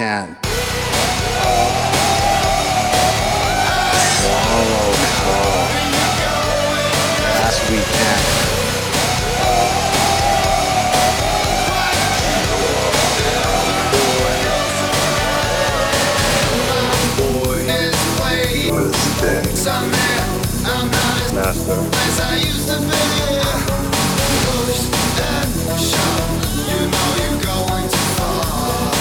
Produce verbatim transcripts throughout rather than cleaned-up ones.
can. Swallow call. Yes, we can. Master. As I used to be, push and shove, you know you're going too far.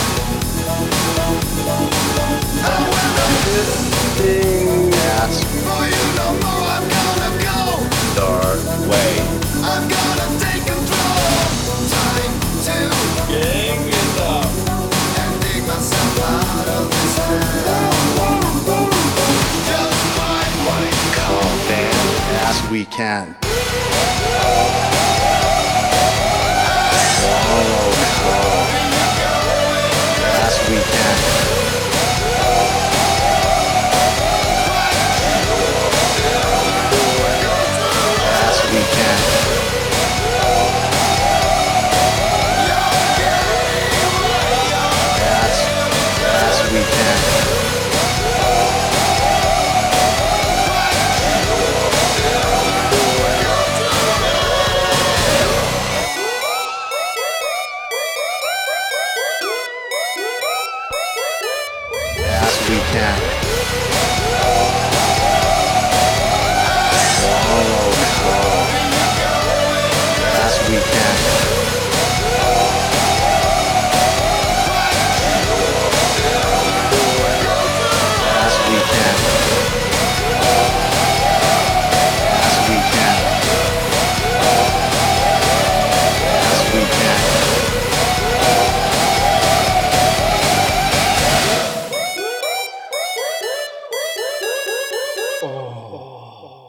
And when I'm Existing. Yes. for you no more, I'm gonna go. Dark way. I'm gonna take control. Time to Gang it up. and dig myself out of this hell. Just fight Money call down. Yes, we can. Swallow call. Yes, we can. Yes, we can. Yes, yes, we can. Yes, we can. Swallow call. Yes, we can. Yes, we can. Yes, we can. Yes, we can. Oh.